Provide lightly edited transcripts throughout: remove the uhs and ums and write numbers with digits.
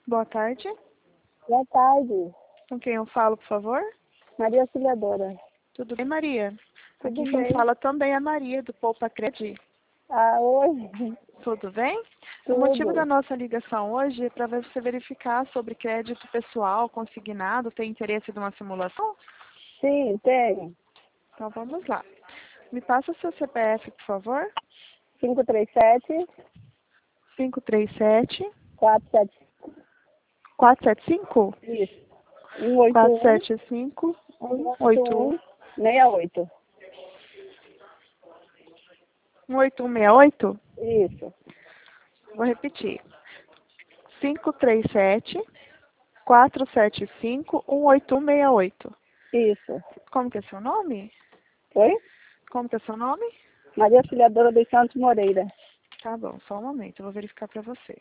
Boa tarde. Boa tarde, Com quem eu falo, por favor? Maria Auxiliadora. Tudo bem, Maria? Tudo Aqui bem? quem fala também é a Maria, do Poupa Cred. Oi, Tudo bem? O motivo da tudo. nossa ligação hoje é para você verificar sobre crédito pessoal consignado. Tem interesse de uma simulação? Sim, tem. Então vamos lá. Me passa o seu CPF, por favor. 537 537 47. 475 Isso. 181 475 181 181 68. 18168. Isso. Vou repetir. 537 475 18168. Isso. Como que é seu nome? Oi? Como que é seu nome? Maria Auxiliadora dos Santos Moreira. Tá bom, só um momento, eu vou verificar para você.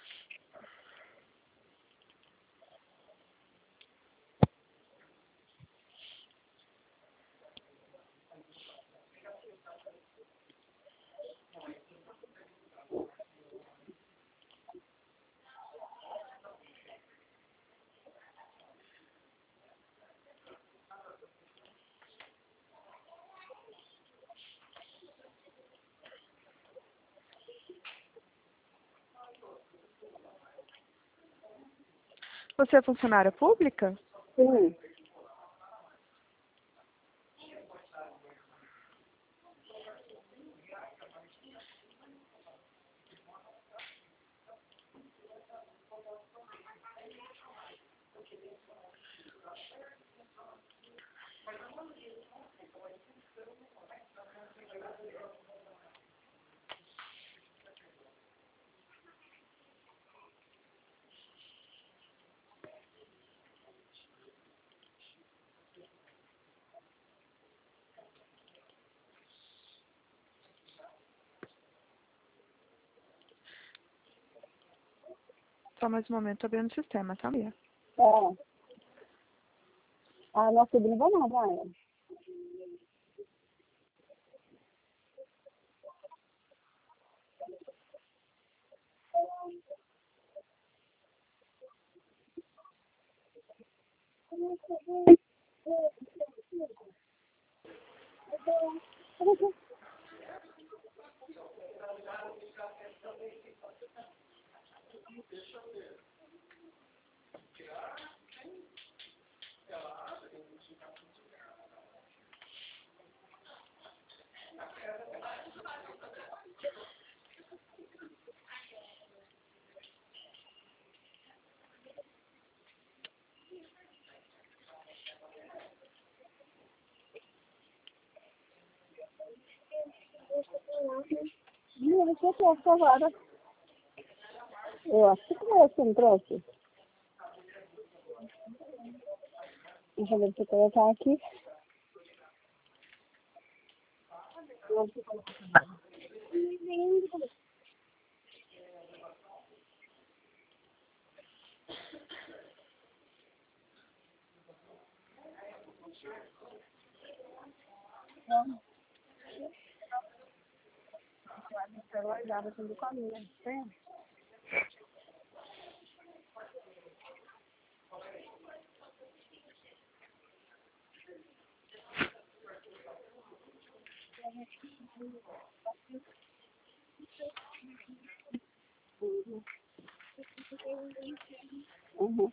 Você é funcionária pública? Sim. Só mais um momento, tô abrindo o sistema, tá, Maria? É. A nossa sobrinha vai não, vai. Não, você trouxe agora. Eu acho que trouxe, não trouxe? Deixa eu ver se eu colocar aqui. Eu guardava tudo com a minha. Tem? Uhum.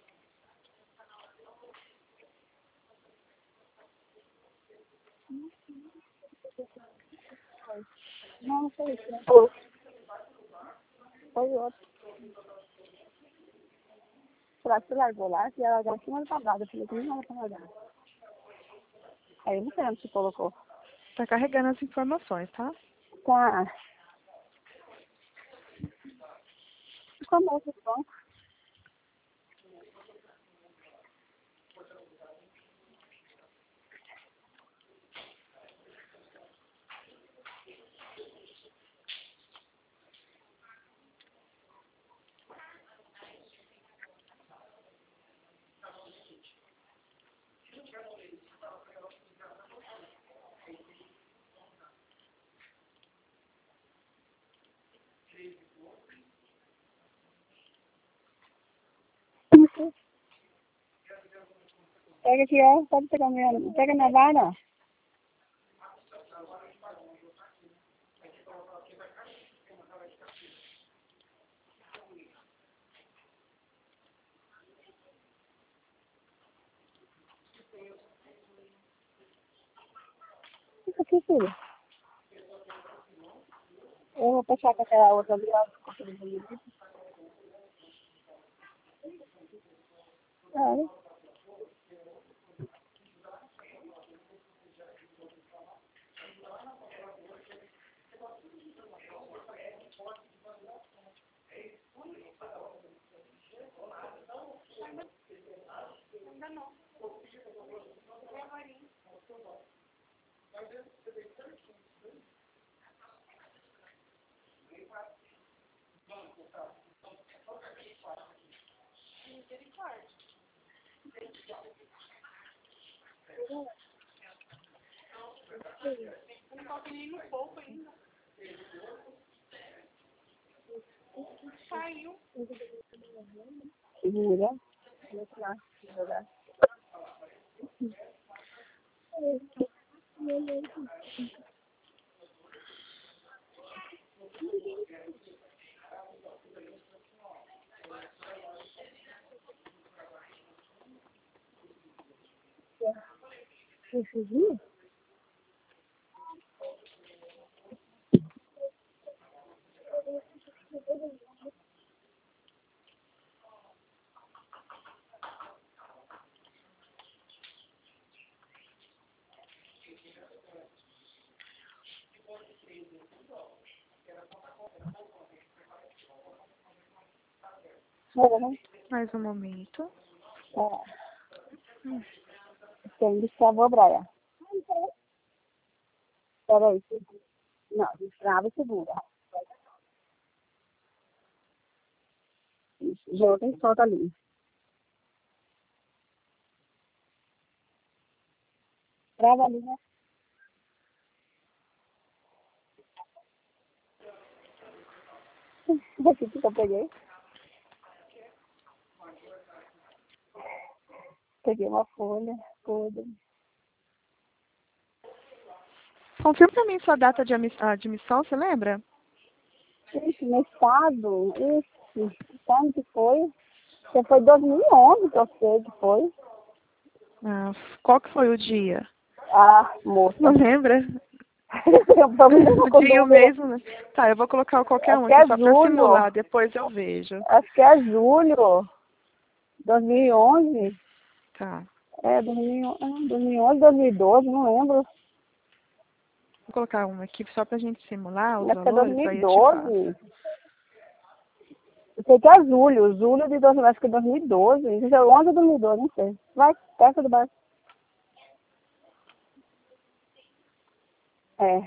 Não foi isso, né? Foi outro. Será que você largou lá? Se ela largar em cima da tabada. Eu falei que não era pra largar. Aí eu não sei onde você colocou. Tá carregando as informações, tá? Tá. Como é que estão? Pega aqui, ó. Pode pegar minha. Pega minha vara. Isso aqui, filho. Eu vou fechar com aquela outra ali, ó. É. Segura. Deixa lá. Segura. Esse viu? Mais um momento. Tem destravou a braia. Peraí. Não, destrava e segura. Isso. Joga e solta ali. Trava ali, né? Aqui que eu peguei. Peguei uma folha toda. Confirma pra mim sua data de admissão, você lembra? Ixi, no estado, quando que foi? Que foi 2011 que eu sei que foi. Ah, qual que foi o dia? Ah, moça. Não lembra? Eu tô O com dia e o dúvida. mês, né? Tá, eu vou colocar qualquer Acho um que aqui é só pra julho. simular, depois eu vejo. Acho que é julho. 2011. Tá. É, 2011, 2012, não lembro. Vou colocar uma aqui só pra gente simular os Acho que é valores, aí eu te faço. 2012. Eu sei que é julho de 2000, acho que é 2012. Isso é 11 ou 2012, não sei. Vai, perto do barco. É.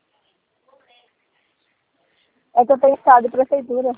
É que eu tenho estado de prefeitura.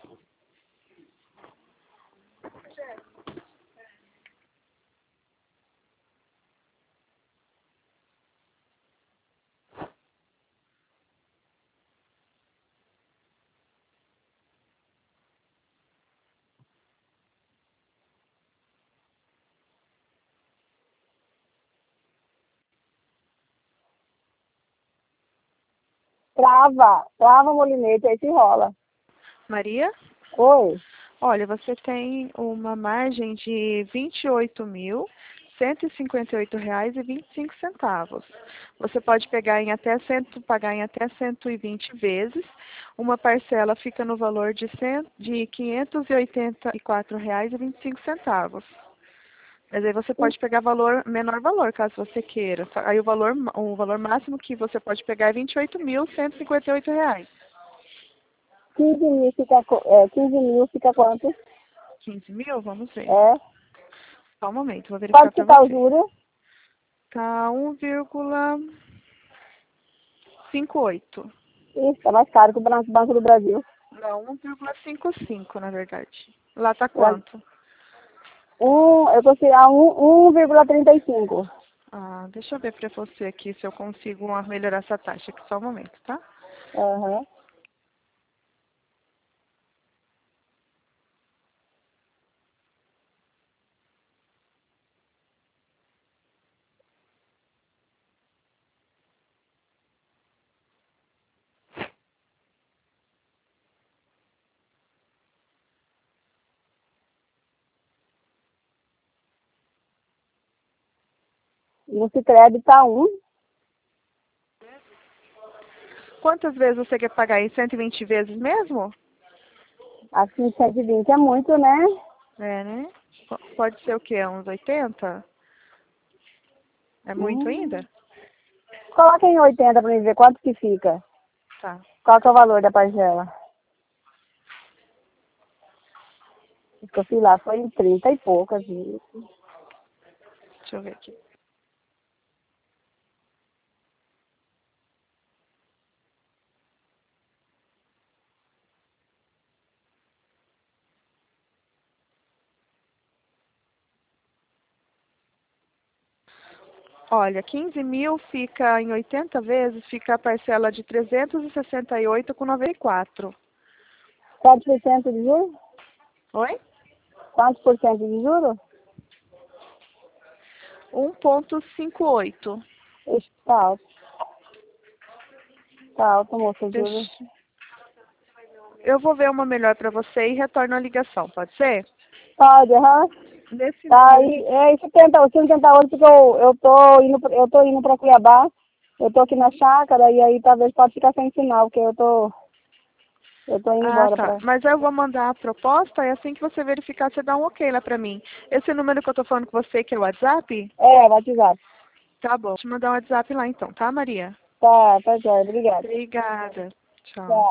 Trava o molinete, aí se enrola. Maria? Oi. Olha, você tem uma margem de R$ 28.158,25. Você pode pagar em até 120 vezes. Uma parcela fica no valor de R$ 584,25. Mas aí você pode pegar menor valor, caso você queira. Aí o valor máximo que você pode pegar é R$ 28.158. 15 mil fica quanto? 15 mil? Vamos ver. É. Só um momento, vou verificar Quanto que para tá o você. juro? Tá 1,58. Isso, tá mais caro que o Banco do Brasil. Não, 1,55 na verdade. Lá tá Lá- quanto? Eu consegui a 1,35. Ah, deixa eu ver para você aqui se eu consigo melhorar essa taxa aqui. Só um momento, tá? Aham. No Sicredi tá 1. Quantas vezes você quer pagar? Em 120 vezes mesmo? Acho que 120 é muito, né? É, né? Pode ser o quê? Uns 80? É muito Hum. ainda? Coloca em 80 pra mim ver quanto que fica. Tá. Qual que é o valor da parcela? O que eu fiz lá foi em 30 e poucas. Viu? Deixa eu ver aqui. Olha, 15 mil fica em 80 vezes, fica a parcela de 368,94. Quantos por cento de juros? Oi? Quantos por cento de juros? 1,58. Ixi, tá alto. Tá alto, moça, Deixa... juros. Eu vou ver uma melhor para você e retorno a ligação, pode ser? Pode, aham. Nesse Tá número aí, aqui. é 70 horas porque eu tô indo pra Cuiabá. Eu tô aqui na chácara e aí talvez pode ficar sem sinal, porque eu tô indo Ah, embora tá. pra... Mas eu vou mandar a proposta e assim que você verificar, você dá um ok lá para mim. Esse número que eu tô falando com você, que é o WhatsApp? É, WhatsApp. Tá bom. Vou te mandar um WhatsApp lá então, tá, Maria? Tá, tá, joia. Obrigada. Obrigada. Tchau. Tchau.